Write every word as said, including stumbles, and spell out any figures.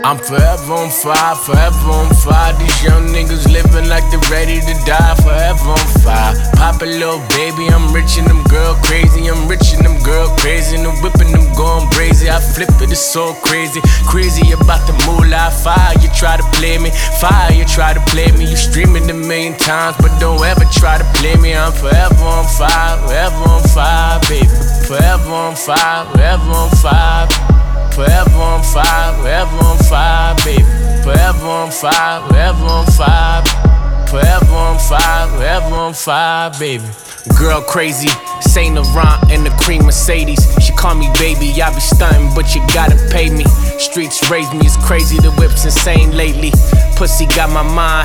I'm forever on fire, forever on fire. These young niggas living like they're ready to die. Forever on fire. Pop a little baby, I'm rich and them girl crazy. I'm rich and them girl crazy. And the whipping them going crazy. I flip it, it's so crazy. Crazy about the moolah. Fire, you try to play me. Fire, you try to play me. You streaming a million times, but don't ever try to play me. I'm forever on fire, forever on fire, baby. Forever on fire, forever on fire. Forever on fire, forever on fire, baby. Forever on fire, forever on fire. Forever on fire, forever on fire, baby. Girl crazy, Saint Laurent and the cream Mercedes. She call me baby, I be stunting, but you gotta pay me. Streets raised me, it's crazy, the whip's insane lately. Pussy got my mind